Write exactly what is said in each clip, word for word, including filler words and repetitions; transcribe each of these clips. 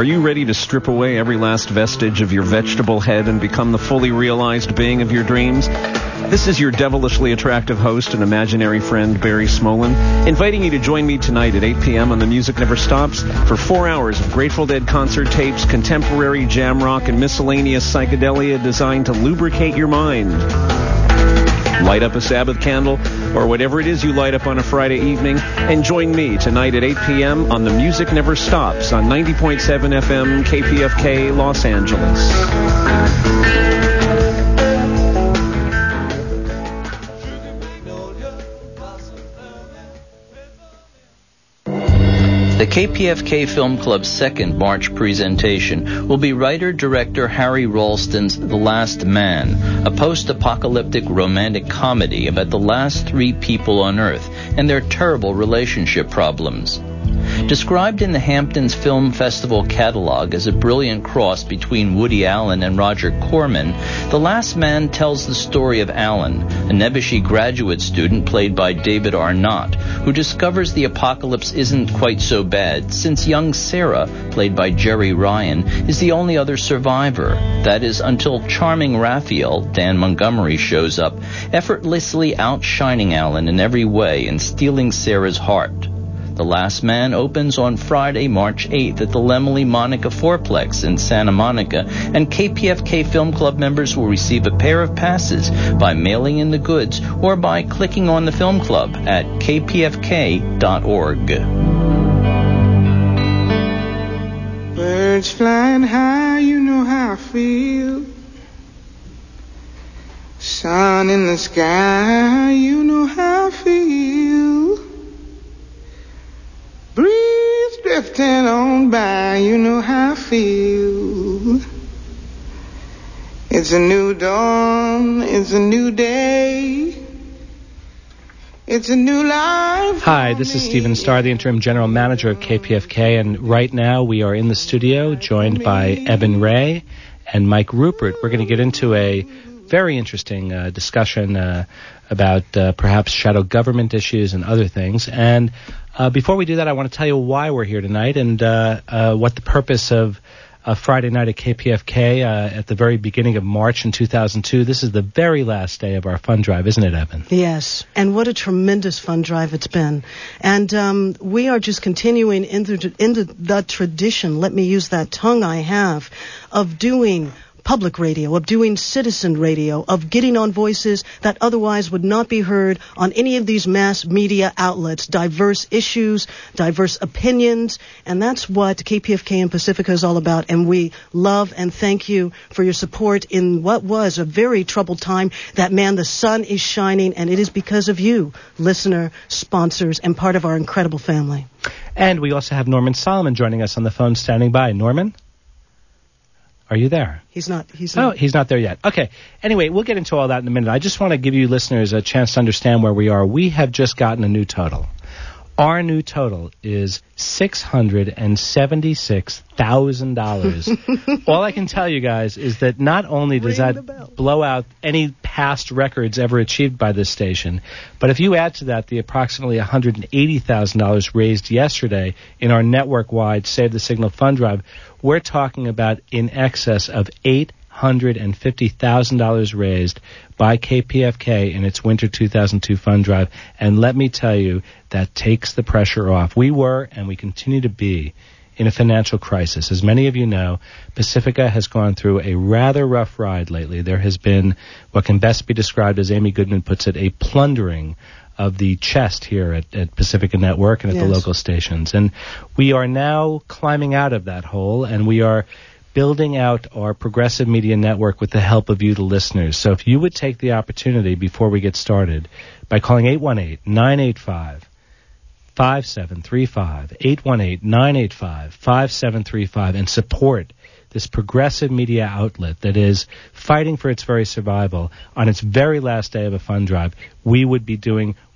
you ready to strip away every last vestige of your vegetable head and become the fully realized being of your dreams? This is your devilishly attractive host and imaginary friend, Barry Smolin, inviting you to join me tonight at eight p.m. on The Music Never Stops for four hours of Grateful Dead concert tapes, contemporary jam rock, and miscellaneous psychedelia designed to lubricate your mind. Light up a Sabbath candle, or whatever it is you light up on a Friday evening, and join me tonight at eight p.m. on The Music Never Stops on ninety point seven F M K P F K Los Angeles. The K P F K Film Club's second March presentation will be writer-director Harry Ralston's The Last Man, a post-apocalyptic romantic comedy about the last three people on Earth and their terrible relationship problems. Described in the Hamptons Film Festival catalog as a brilliant cross between Woody Allen and Roger Corman, The Last Man tells the story of Allen, a Nebuchadnezzar graduate student played by David Arnott, who discovers the apocalypse isn't quite so bad, since young Sarah, played by Jerry Ryan, is the only other survivor. That is, until charming Raphael, Dan Montgomery, shows up, effortlessly outshining Allen in every way and stealing Sarah's heart. The Last Man opens on Friday, March eighth at the Laemmle Monica Fourplex in Santa Monica, and K P F K Film Club members will receive a pair of passes by mailing in the goods or by clicking on the Film Club at k p f k dot org. Birds flying high, you know how I feel. Sun in the sky, you know how I feel. Breeze drifting on by, you know how I feel. It's a new dawn, it's a new day. It's a new life. Hi, this is Stephen Starr, the interim general manager of K P F K, and right now we are in the studio joined by Evan Ray and Mike Rupert. We're going to get into a very interesting uh, discussion uh, about uh, perhaps shadow government issues and other things. And uh, before we do that, I want to tell you why we're here tonight and uh, uh, what the purpose of uh, Friday night at K P F K uh, at the very beginning of March in two thousand two. This is the very last day of our fund drive, isn't it, Evan? Yes, and what a tremendous fund drive it's been. And um, we are just continuing into, into the tradition, let me use that tongue I have, of doing public radio, of doing citizen radio, of getting on voices that otherwise would not be heard on any of these mass media outlets, diverse issues, diverse opinions, and that's what K P F K and Pacifica is all about, and we love and thank you for your support in what was a very troubled time. That, man, the sun is shining, and it is because of you, listener, sponsors, and part of our incredible family. And we also have Norman Solomon joining us on the phone, standing by. Norman? Are you there? He's not. He's not. Oh, he's not there yet. Okay. Anyway, we'll get into all that in a minute. I just want to give you listeners a chance to understand where we are. We have just gotten a new total. Our new total is six hundred seventy-six thousand dollars. All I can tell you guys is that not only does Ring that blow out any past records ever achieved by this station, but if you add to that the approximately one hundred eighty thousand dollars raised yesterday in our network-wide Save the Signal fund drive, we're talking about in excess of eight hundred fifty thousand dollars raised by K P F K in its winter two thousand two fund drive. And let me tell you, that takes the pressure off. We were, and we continue to be, in a financial crisis. As many of you know, Pacifica has gone through a rather rough ride lately. There has been what can best be described, as Amy Goodman puts it, a plundering of the chest here at, at Pacifica Network and at Yes. the local stations. And we are now climbing out of that hole, and we are building out our progressive media network with the help of you, the listeners. So if you would take the opportunity before we get started by calling eight one eight, nine eight five, five seven three five, eight one eight, nine eight five, five seven three five, and support this progressive media outlet that is fighting for its very survival on its very last day of a fund drive, we would be doing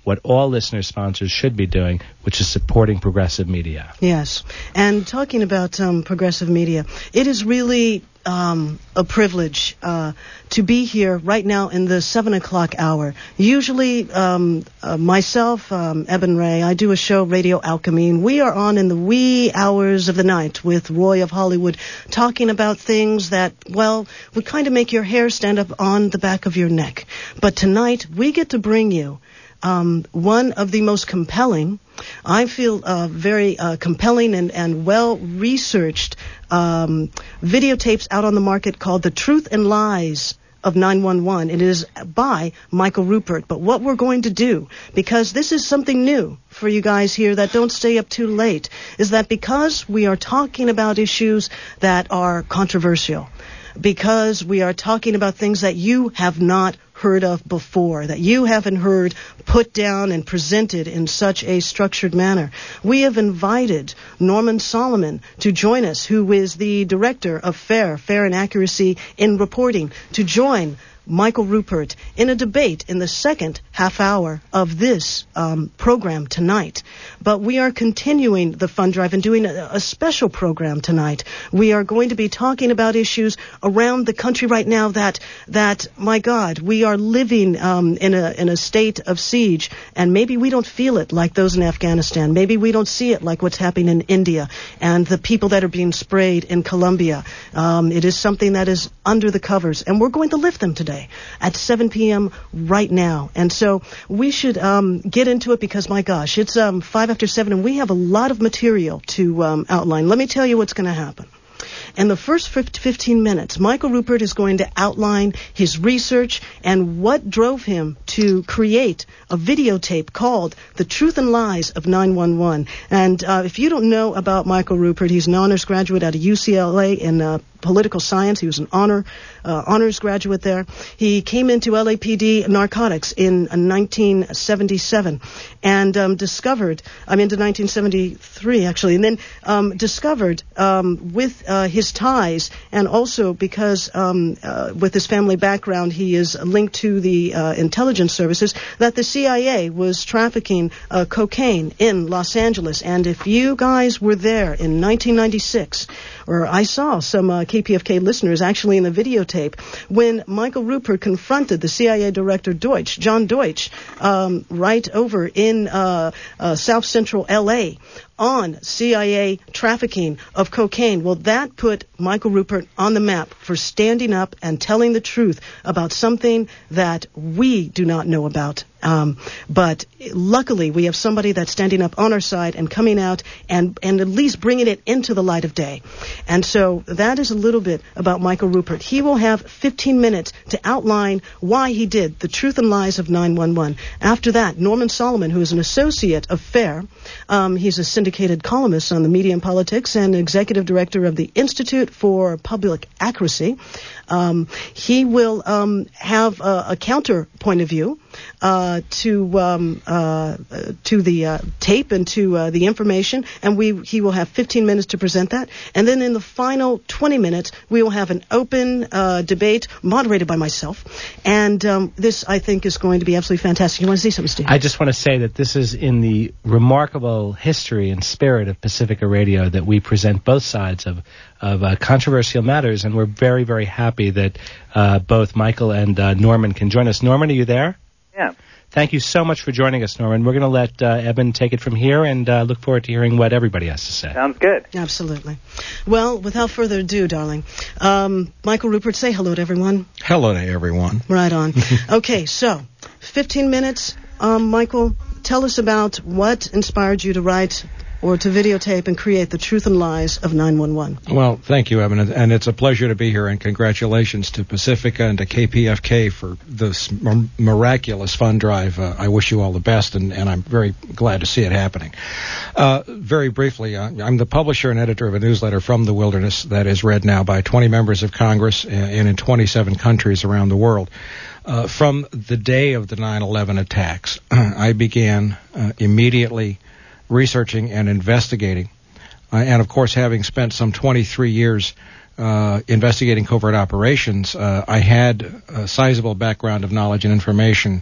what all listener sponsors should be doing, which is supporting progressive media. Yes. And talking about um, progressive media, it is really um, a privilege uh, to be here right now in the seven o'clock hour. Usually um, uh, myself, um, Eben Ray, I do a show, Radio Alchemy, and we are on in the wee hours of the night with Roy of Hollywood, talking about things that, well, would kind of make your hair stand up on the back of your neck. But tonight, we get to bring you Um, one of the most compelling, I feel uh, very uh, compelling and, and well-researched um, videotapes out on the market called The Truth and Lies of nine one one. It is by Michael Ruppert. But what we're going to do, because this is something new for you guys here that don't stay up too late, is that because we are talking about issues that are controversial, because we are talking about things that you have not heard of before, that you haven't heard put down and presented in such a structured manner, we have invited Norman Solomon to join us, who is the director of FAIR, Fair and Accuracy in Reporting, to join Michael Ruppert in a debate in the second half hour of this um, program tonight. But we are continuing the fund drive and doing a, a special program tonight. We are going to be talking about issues around the country right now that, that my God, we are living um, in a in a state of siege, and maybe we don't feel it like those in Afghanistan. Maybe we don't see it like what's happening in India and the people that are being sprayed in Colombia. Um, it is something that is under the covers, and we're going to lift them today at seven p.m. right now. And so we should um, get into it because, my gosh, it's um, five after seven, and we have a lot of material to um, outline. Let me tell you what's going to happen. In the first fifteen minutes, Michael Ruppert is going to outline his research and what drove him to create a videotape called The Truth and Lies of nine one one. And uh, if you don't know about Michael Ruppert, he's an honors graduate out of U C L A in uh, political science. He was an honor uh, honors graduate there. He came into L A P D narcotics in uh, nineteen seventy-seven and um, discovered, I'm into nineteen seventy-three actually, and then um, discovered um, with uh, his ties, and also because um, uh, with his family background, he is linked to the uh, intelligence services, that the C I A was trafficking uh, cocaine in Los Angeles. And if you guys were there in nineteen ninety-six, or I saw some uh, K P F K listeners actually in the videotape, when Michael Ruppert confronted the C I A director Deutsch, John Deutsch, um, right over in uh, uh, South Central L A, on C I A trafficking of cocaine. Well, that put Michael Ruppert on the map for standing up and telling the truth about something that we do not know about. Um, but luckily, we have somebody that's standing up on our side and coming out and, and at least bringing it into the light of day. And so that is a little bit about Michael Ruppert. He will have fifteen minutes to outline why he did The Truth and Lies of nine one one. After that, Norman Solomon, who is an associate of FAIR, um, he's a syndicated columnist on the media and politics and executive director of the Institute for Public Accuracy. Um, he will um, have a, a counter point of view uh, to um, uh, to the uh, tape and to uh, the information, and we he will have fifteen minutes to present that. And then in the final twenty minutes, we will have an open uh, debate moderated by myself. And um, this, I think, is going to be absolutely fantastic. You want to say something, Steve? I just want to say that this is in the remarkable history and spirit of Pacifica Radio that we present both sides of of uh, controversial matters, and we're very, very happy that uh, both Michael and uh, Norman can join us. Norman, are you there? Yeah. Thank you so much for joining us, Norman. We're going to let uh, Eben take it from here and uh, look forward to hearing what everybody has to say. Sounds good. Absolutely. Well, without further ado, darling, um, Michael Ruppert, say hello to everyone. Hello to everyone. Right on. Okay, so fifteen minutes. Um, Michael, tell us about what inspired you to write or to videotape and create The Truth and Lies of nine one one. Well, thank you, Evan, and it's a pleasure to be here, and congratulations to Pacifica and to K P F K for this miraculous fund drive. Uh, I wish you all the best, and, and I'm very glad to see it happening. Uh, very briefly, uh, I'm the publisher and editor of a newsletter from the Wilderness that is read now by twenty members of Congress and in twenty-seven countries around the world. Uh, from the day of the nine eleven attacks, I began uh, immediately researching and investigating, uh, and of course, having spent some twenty-three years uh, investigating covert operations, uh, I had a sizable background of knowledge and information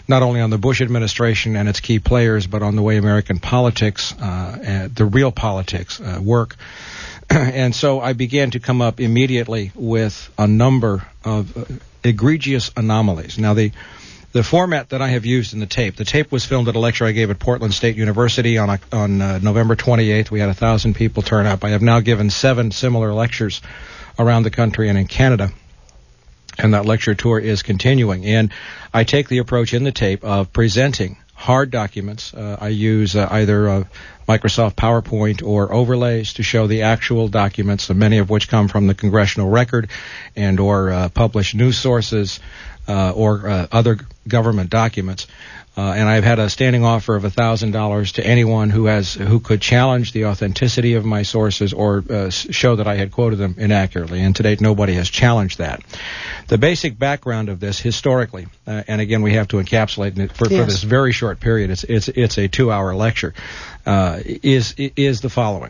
not only on the Bush administration and its key players, but on the way American politics, uh, and the real politics, uh, work. And so I began to come up immediately with a number of uh, egregious anomalies. Now, the the format that I have used in the tape, the tape was filmed at a lecture I gave at Portland State University on on uh, November twenty-eighth. We had a thousand people turn up. I have now given seven similar lectures around the country and in Canada, and that lecture tour is continuing. And I take the approach in the tape of presenting hard documents. Uh, I use uh, either uh, Microsoft PowerPoint or overlays to show the actual documents, many of which come from the congressional record and or uh, published news sources uh, or uh, other government documents. Uh, and I've had a standing offer of one thousand dollars to anyone who has who could challenge the authenticity of my sources or uh, show that I had quoted them inaccurately. And to date, nobody has challenged that. The basic background of this historically, uh, and again, we have to encapsulate it for, yes. for this very short period. It's it's it's a two-hour lecture. Uh, is is the following.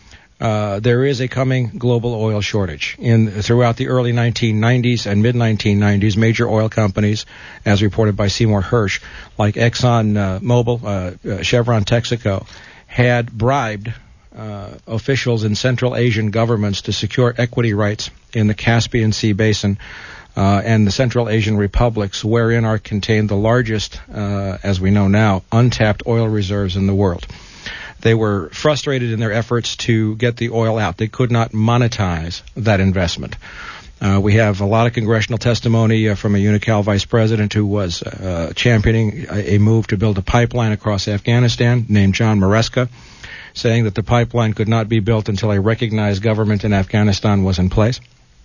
Uh, there is a coming global oil shortage. In throughout the early nineteen nineties and mid nineteen nineties, major oil companies, as reported by Seymour Hersh, like Exxon uh, Mobil, uh, uh, Chevron, Texaco, had bribed uh, officials in Central Asian governments to secure equity rights in the Caspian Sea basin uh, and the Central Asian republics, wherein are contained the largest, uh, as we know now, untapped oil reserves in the world. They were frustrated in their efforts to get the oil out. They could not monetize that investment. Uh, we have a lot of congressional testimony uh, from a Unocal vice president who was uh, championing a, a move to build a pipeline across Afghanistan named John Maresca, saying that the pipeline could not be built until a recognized government in Afghanistan was in place.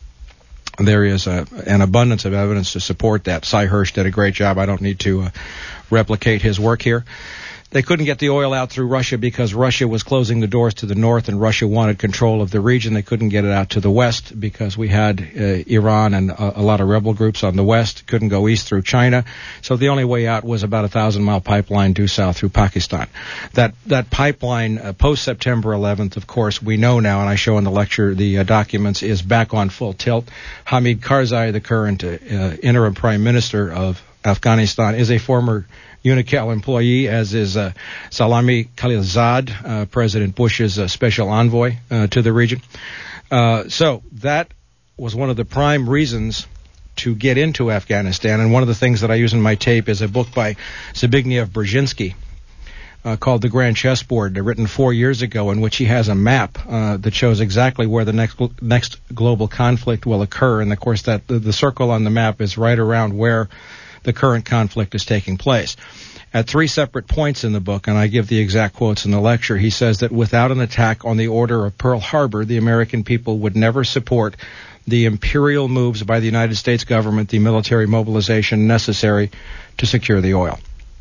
There is a, an abundance of evidence to support that. Cy Hersh did a great job. I don't need to uh, replicate his work here. They couldn't get the oil out through Russia because Russia was closing the doors to the north and Russia wanted control of the region. They couldn't get it out to the west because we had uh, Iran and a, a lot of rebel groups on the west. Couldn't go east through China. So the only way out was about a thousand mile pipeline due south through Pakistan. That that pipeline uh, post September eleventh, of course, we know now, and I show in the lecture the uh, documents, is back on full tilt. Hamid Karzai, the current uh, uh, interim prime minister of Afghanistan, is a former Unocal employee, as is uh, Salami Khalilzad, uh, President Bush's uh, special envoy uh, to the region. Uh, so that was one of the prime reasons to get into Afghanistan. And one of the things that I use in my tape is a book by Zbigniew Brzezinski uh, called The Grand Chessboard, written four years ago, in which he has a map uh, that shows exactly where the next next global conflict will occur. And, of course, that the, the circle on the map is right around where the current conflict is taking place. At three separate points in the book, and I give the exact quotes in the lecture, he says that without an attack on the order of Pearl Harbor, the American people would never support the imperial moves by the United States government, the military mobilization necessary to secure the oil.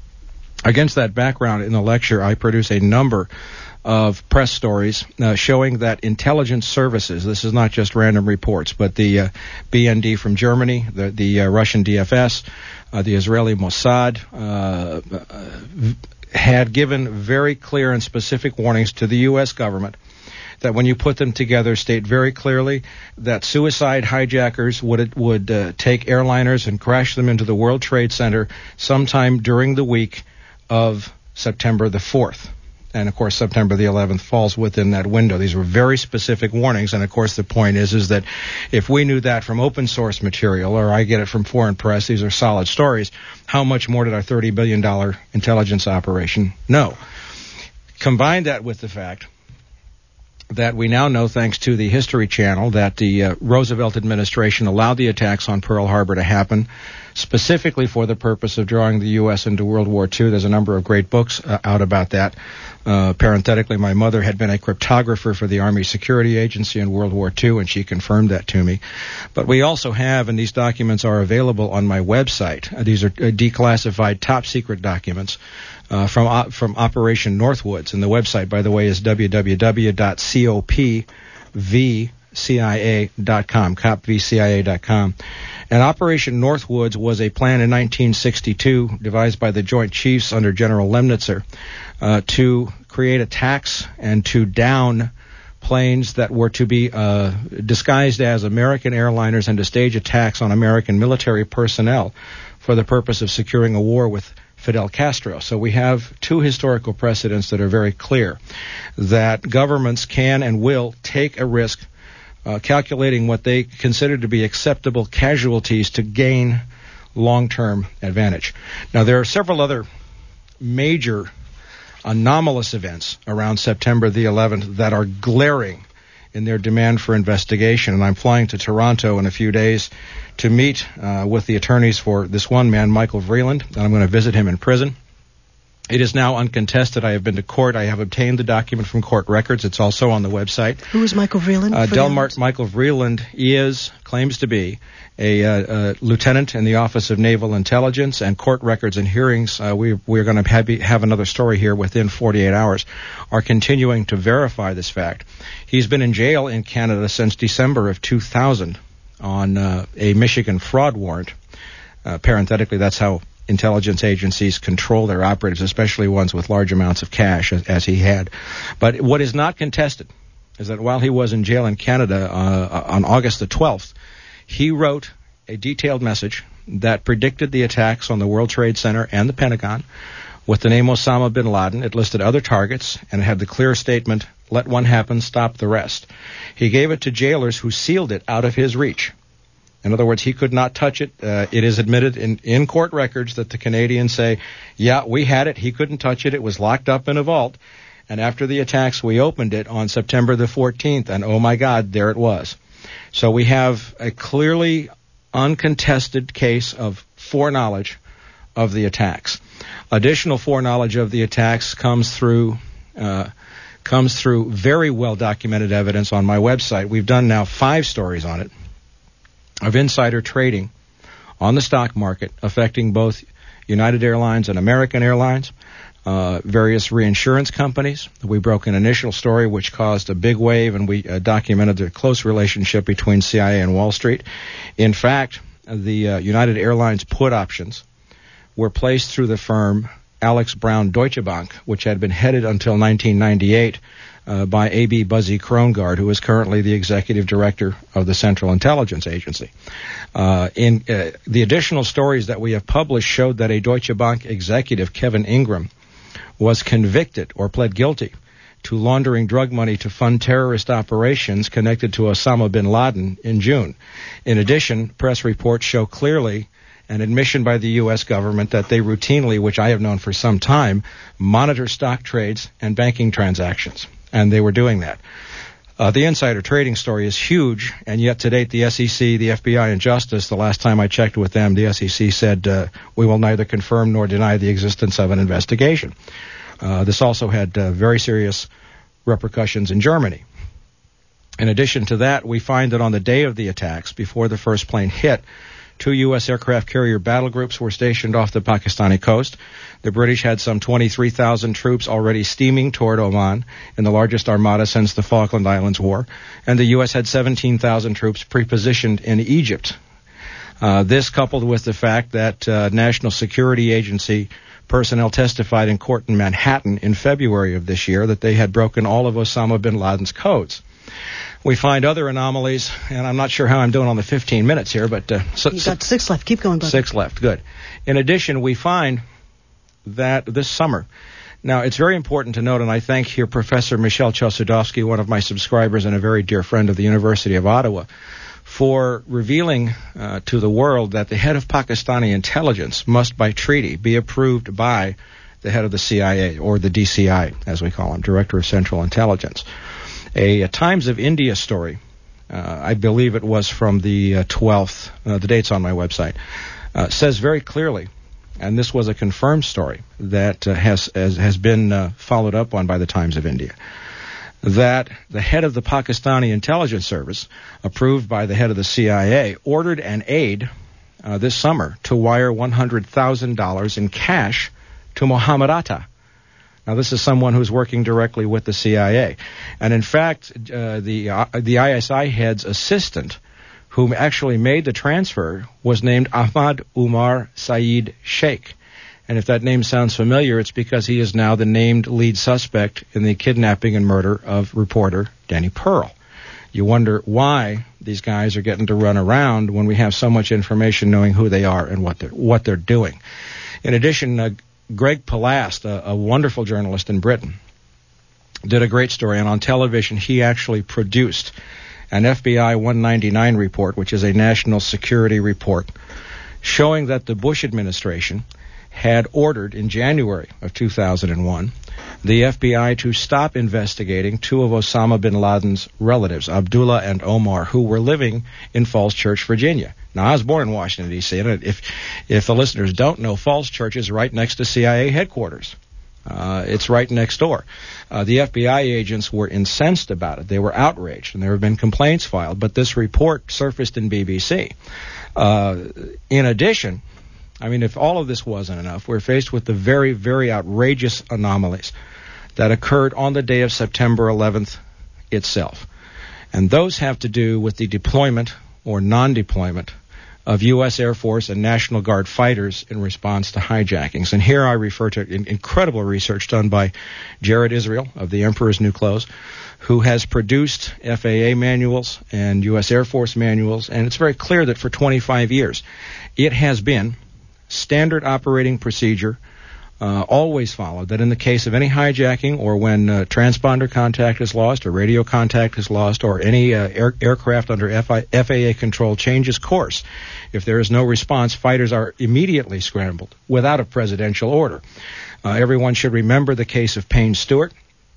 Against that background, in the lecture, I produce a number of press stories uh, showing that intelligence services, this is not just random reports, but the uh, B N D from Germany, the, the uh, Russian D F S, uh, the Israeli Mossad, uh, uh, had given very clear and specific warnings to the U S government that when you put them together, state very clearly that suicide hijackers would would uh, take airliners and crash them into the World Trade Center sometime during the week of September the fourth. And, of course, September the eleventh falls within that window. These were very specific warnings. And, of course, the point is is that if we knew that from open source material, or I get it from foreign press, these are solid stories, how much more did our thirty billion dollars intelligence operation know? Combine that with the fact that we now know, thanks to the History Channel, that the uh, Roosevelt administration allowed the attacks on Pearl Harbor to happen specifically for the purpose of drawing the U S into World War Two. There's a number of great books uh, out about that. Uh, parenthetically, my mother had been a cryptographer for the Army Security Agency in World War Two, and she confirmed that to me. But we also have, and these documents are available on my website, uh, these are uh, declassified top-secret documents uh, from uh, from Operation Northwoods. And the website, by the way, is w w w dot cop v c i a dot com, cop v c i a dot com. And Operation Northwoods was a plan in nineteen sixty-two devised by the Joint Chiefs under General Lemnitzer uh, to create attacks and to down planes that were to be uh, disguised as American airliners and to stage attacks on American military personnel for the purpose of securing a war with Fidel Castro. So we have two historical precedents that are very clear, that governments can and will take a risk uh, calculating what they consider to be acceptable casualties to gain long-term advantage. Now, there are several other major anomalous events around September the eleventh that are glaring in their demand for investigation, and I'm flying to Toronto in a few days to meet uh, with the attorneys for this one man, Michael Vreeland, and I'm going to visit him in prison. It is now uncontested. I have been to court. I have obtained the document from court records. It's also on the website. Who is Michael Vreeland? Uh, Delmart Michael Vreeland is, claims to be, a, uh, a lieutenant in the Office of Naval Intelligence, and court records and hearings, uh, we, we're going to have, have another story here within forty-eight hours, are continuing to verify this fact. He's been in jail in Canada since December of two thousand on uh, a Michigan fraud warrant. Uh, parenthetically, that's how intelligence agencies control their operatives, especially ones with large amounts of cash, as, as he had. But what is not contested is that while he was in jail in Canada uh, on August the twelfth, he wrote a detailed message that predicted the attacks on the World Trade Center and the Pentagon with the name Osama bin Laden. It listed other targets and it had the clear statement, "Let one happen, stop the rest." He gave it to jailers who sealed it out of his reach. In other words, he could not touch it. Uh, it is admitted in, in court records that the Canadians say, yeah, we had it. He couldn't touch it. It was locked up in a vault. And after the attacks, we opened it on September the fourteenth, and oh my God, there it was. So we have a clearly uncontested case of foreknowledge of the attacks. Additional foreknowledge of the attacks comes through uh, comes through very well documented evidence on my website. We've done now five stories on it, of insider trading on the stock market affecting both United Airlines and American Airlines, uh, various reinsurance companies. We broke an initial story which caused a big wave, and we uh, documented the close relationship between C I A and Wall Street. In fact, the uh, United Airlines put options were placed through the firm Alex Brown Deutsche Bank, which had been headed until nineteen ninety-eight Uh, by A B Buzzy Krongard, who is currently the executive director of the Central Intelligence Agency. Uh, in uh, the additional stories that we have published showed that a Deutsche Bank executive, Kevin Ingram, was convicted or pled guilty to laundering drug money to fund terrorist operations connected to Osama bin Laden in June. In addition, press reports show clearly an admission by the U S government that they routinely, which I have known for some time, monitor stock trades and banking transactions. And they were doing that. Uh, the insider trading story is huge, and yet to date the S E C, the F B I, and Justice, the last time I checked with them, the S E C said uh, we will neither confirm nor deny the existence of an investigation. Uh, this also had uh, very serious repercussions in Germany. In addition to that, we find that on the day of the attacks, before the first plane hit, two U S aircraft carrier battle groups were stationed off the Pakistani coast. The British had some twenty-three thousand troops already steaming toward Oman in the largest armada since the Falkland Islands War. And the U S had seventeen thousand troops pre-positioned in Egypt. Uh, this coupled with the fact that uh, National Security Agency personnel testified in court in Manhattan in February of this year that they had broken all of Osama bin Laden's codes. We find other anomalies, and I'm not sure how I'm doing on the fifteen minutes here, but... Uh, so, You've got six left. Keep going, buddy. Six left. Good. In addition, we find that this summer... Now, it's very important to note, and I thank here Professor Michel Chosudovsky, one of my subscribers and a very dear friend of the University of Ottawa, for revealing uh, to the world that the head of Pakistani intelligence must, by treaty, be approved by the head of the C I A, or the D C I, as we call him, Director of Central Intelligence. A, a Times of India story, uh, I believe it was from the uh, twelfth, uh, the date's on my website, uh, says very clearly, and this was a confirmed story that uh, has, has has been uh, followed up on by the Times of India, that the head of the Pakistani intelligence service, approved by the head of the C I A, ordered an aide uh, this summer to wire one hundred thousand dollars in cash to Mohammed Atta. Now, this is someone who's working directly with the C I A. And in fact, uh, the uh, the I S I head's assistant, who actually made the transfer, was named Ahmad Umar Saeed Sheikh. And if that name sounds familiar, it's because he is now the named lead suspect in the kidnapping and murder of reporter Danny Pearl. You wonder why these guys are getting to run around when we have so much information knowing who they are and what they're, what they're doing. In addition, uh, Greg Palast, a, a wonderful journalist in Britain, did a great story, and on television he actually produced an F B I one ninety-nine report, which is a national security report, showing that the Bush administration had ordered in January of two thousand one the F B I to stop investigating two of Osama bin Laden's relatives, Abdullah and Omar, who were living in Falls Church, Virginia. Now, I was born in Washington, D C, and if if the listeners don't know, Falls Church is right next to C I A headquarters. Uh, it's right next door. Uh, the F B I agents were incensed about it. They were outraged, and there have been complaints filed, but this report surfaced in B B C. Uh, in addition, I mean, if all of this wasn't enough, we're faced with the very, very outrageous anomalies that occurred on the day of September eleventh itself. And those have to do with the deployment or non-deployment of U S Air Force and National Guard fighters in response to hijackings. And here I refer to in- incredible research done by Jared Israel of the Emperor's New Clothes, who has produced F A A manuals and U S Air Force manuals, and it's very clear that for twenty-five years it has been standard operating procedure, uh, always followed, that in the case of any hijacking or when uh, transponder contact is lost or radio contact is lost or any uh, air- aircraft under F I- F A A control changes course, if there is no response, fighters are immediately scrambled without a presidential order. Uh, everyone should remember the case of Payne Stewart.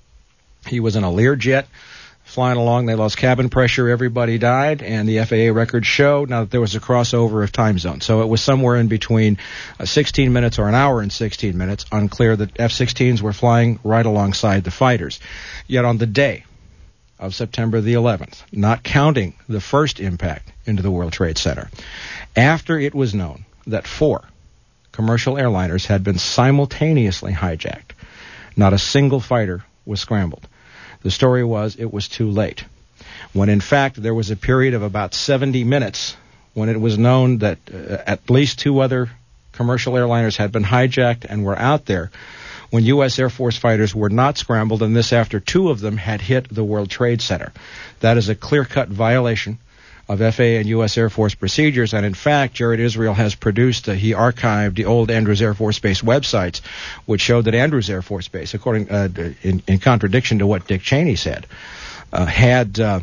He was in a Learjet flying along. They lost cabin pressure. Everybody died, and the F A A records show now that there was a crossover of time zones. So it was somewhere in between uh, sixteen minutes or an hour and sixteen minutes. Unclear that F sixteens were flying right alongside the fighters. Yet on the day of September the eleventh, not counting the first impact into the World Trade Center, after it was known that four commercial airliners had been simultaneously hijacked, not a single fighter was scrambled. The story was it was too late, when in fact there was a period of about seventy minutes when it was known that uh, at least two other commercial airliners had been hijacked and were out there, when U S Air Force fighters were not scrambled, and this after two of them had hit the World Trade Center. That is a clear-cut violation of F A A and U S Air Force procedures, and in fact, Jared Israel has produced, uh, he archived the old Andrews Air Force Base websites, which showed that Andrews Air Force Base, according uh, in, in contradiction to what Dick Cheney said, uh, had uh,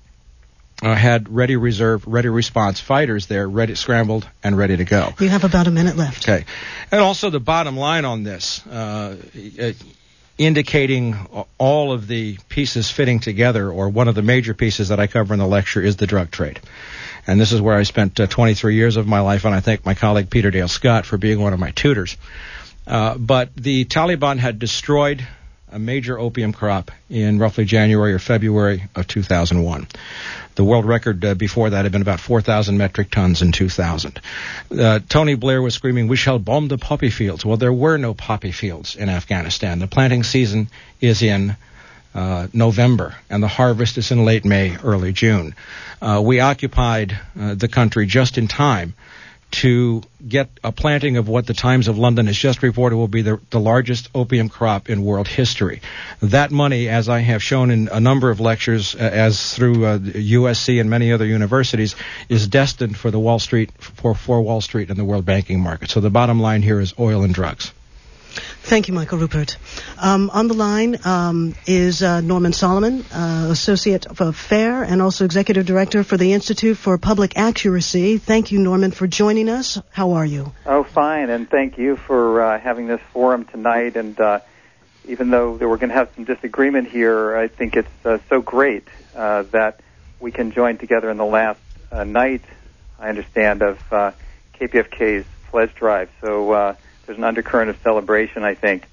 uh, had ready reserve, ready response fighters there, ready scrambled and ready to go. You have about a minute left. Okay, and also the bottom line on this. Uh, it, indicating all of the pieces fitting together, or one of the major pieces that I cover in the lecture, is the drug trade. And this is where I spent uh, twenty-three years of my life, and I thank my colleague Peter Dale Scott for being one of my tutors. Uh, but the Taliban had destroyed a major opium crop in roughly January or February of two thousand one. The world record uh, before that had been about four thousand metric tons in two thousand. Uh, Tony Blair was screaming, "We shall bomb the poppy fields." Well, there were no poppy fields in Afghanistan. The planting season is in uh, November, and the harvest is in late May, early June. Uh, we occupied uh, the country just in time to get a planting of what the Times of London has just reported will be the, the largest opium crop in world history. That money, as I have shown in a number of lectures, uh, as through uh, U S C and many other universities, is destined for the Wall Street, for, for Wall Street and the world banking market. So the bottom line here is oil and drugs. Thank you, Michael Ruppert. Um, on the line um, is uh, Norman Solomon, uh, Associate of FAIR and also Executive Director for the Institute for Public Accuracy. Thank you, Norman, for joining us. How are you? Oh, fine, and thank you for uh, having this forum tonight. And uh, even though we're going to have some disagreement here, I think it's uh, so great uh, that we can join together in the last uh, night, I understand, of uh, K P F K's pledge drive. So uh, there's an undercurrent of celebration, I think.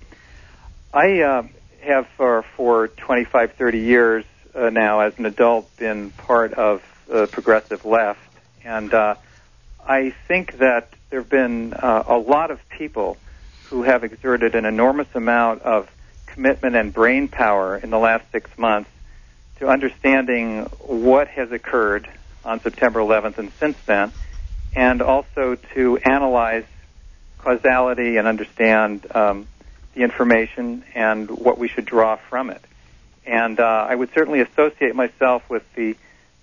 I uh, have for, for twenty-five, thirty years uh, now as an adult been part of the progressive left, and uh, I think that there have been uh, a lot of people who have exerted an enormous amount of commitment and brain power in the last six months to understanding what has occurred on September eleventh and since then, and also to analyze causality and understand um, the information and what we should draw from it. And uh, I would certainly associate myself with the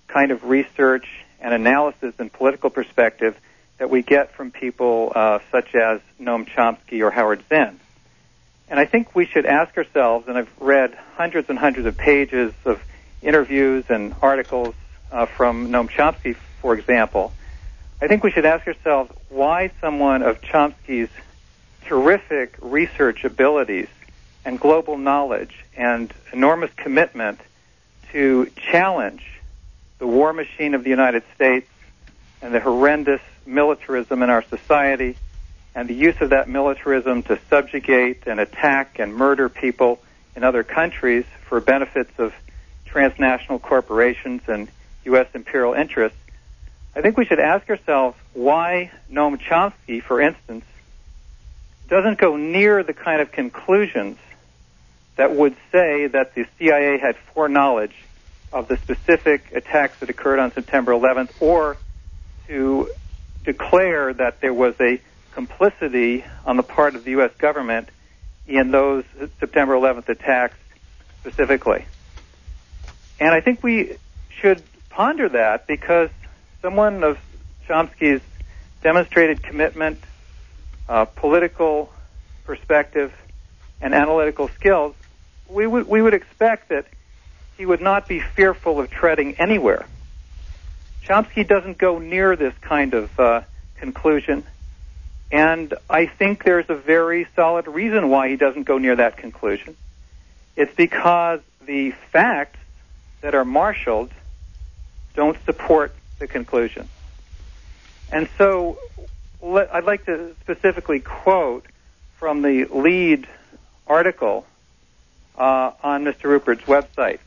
kind of research and analysis and political perspective that we get from people uh, such as Noam Chomsky or Howard Zinn. And I think we should ask ourselves, and I've read hundreds and hundreds of pages of interviews and articles uh, from Noam Chomsky, for example, I think we should ask ourselves why someone of Chomsky's terrific research abilities and global knowledge and enormous commitment to challenge the war machine of the United States and the horrendous militarism in our society and the use of that militarism to subjugate and attack and murder people in other countries for benefits of transnational corporations and U S imperial interests, I think we should ask ourselves why Noam Chomsky, for instance, doesn't go near the kind of conclusions that would say that the C I A had foreknowledge of the specific attacks that occurred on September eleventh, or to declare that there was a complicity on the part of the U S government in those September eleventh attacks specifically. And I think we should ponder that because someone of Chomsky's demonstrated commitment, uh, political perspective, and analytical skills, we would we would expect that he would not be fearful of treading anywhere. Chomsky doesn't go near this kind of uh, conclusion, and I think there's a very solid reason why he doesn't go near that conclusion. It's because the facts that are marshaled don't support the conclusion. And so let, I'd like to specifically quote from the lead article uh, on Mister Rupert's website.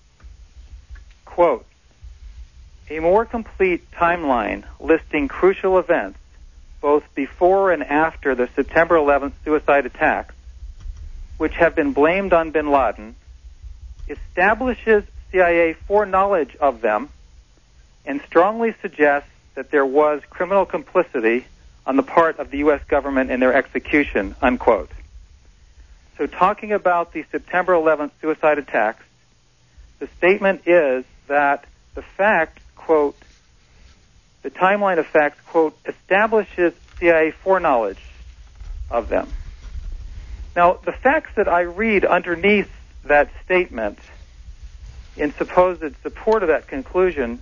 Quote, a more complete timeline listing crucial events both before and after the September eleventh suicide attacks, which have been blamed on bin Laden, establishes C I A foreknowledge of them and strongly suggests that there was criminal complicity on the part of the U S government in their execution, unquote. So talking about the September eleventh suicide attacks, the statement is that the fact, quote, the timeline of facts, quote, establishes C I A foreknowledge of them. Now, the facts that I read underneath that statement in supposed support of that conclusion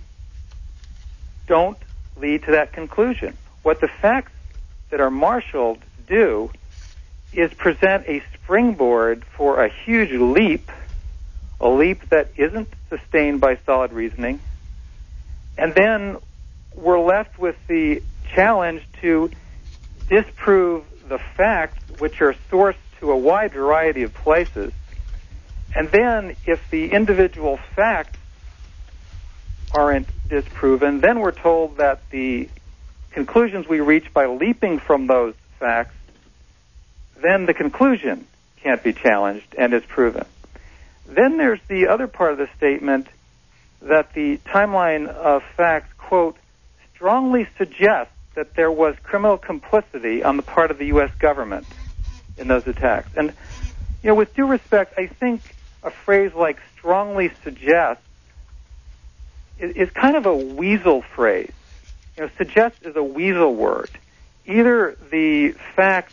don't lead to that conclusion. What the facts that are marshaled do is present a springboard for a huge leap, a leap that isn't sustained by solid reasoning, and then we're left with the challenge to disprove the facts which are sourced to a wide variety of places. And then if the individual facts aren't disproven, then we're told that the conclusions we reach by leaping from those facts, then the conclusion can't be challenged and is proven. Then there's the other part of the statement that the timeline of facts, quote, strongly suggests that there was criminal complicity on the part of the U S government in those attacks. And, you know, with due respect, I think a phrase like strongly suggests is kind of a weasel phrase. You know, suggest is a weasel word. Either the facts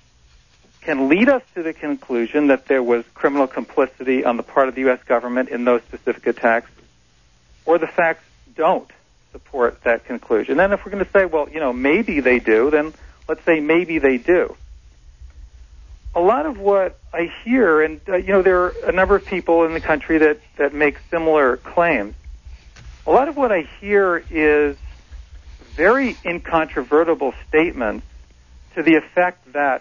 can lead us to the conclusion that there was criminal complicity on the part of the U S government in those specific attacks, or the facts don't support that conclusion. And if we're going to say, well, you know, maybe they do, then let's say maybe they do. A lot of what I hear, and, uh, you know, there are a number of people in the country that, that make similar claims. A lot of what I hear is very incontrovertible statements to the effect that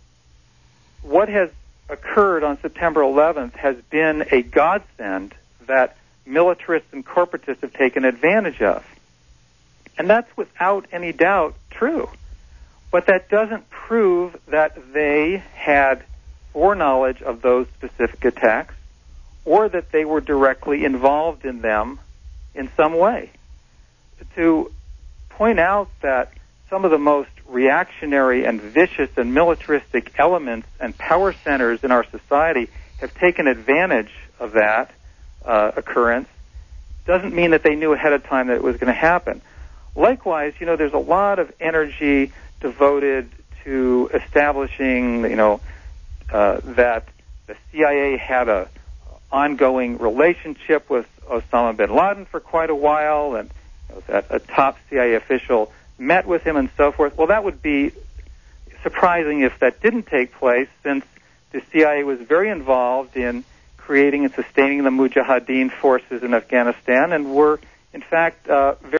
what has occurred on September eleventh has been a godsend that militarists and corporatists have taken advantage of. And that's without any doubt true. But that doesn't prove that they had foreknowledge of those specific attacks or that they were directly involved in them in some way. To point out that some of the most reactionary and vicious and militaristic elements and power centers in our society have taken advantage of that uh, occurrence doesn't mean that they knew ahead of time that it was going to happen. Likewise, you know, there's a lot of energy devoted to establishing, you know, uh, that the C I A had a ongoing relationship with Osama bin Laden for quite a while, and you know, that a top C I A official met with him and so forth. Well, that would be surprising if that didn't take place, since the C I A was very involved in creating and sustaining the Mujahideen forces in Afghanistan, and were, in fact, uh, very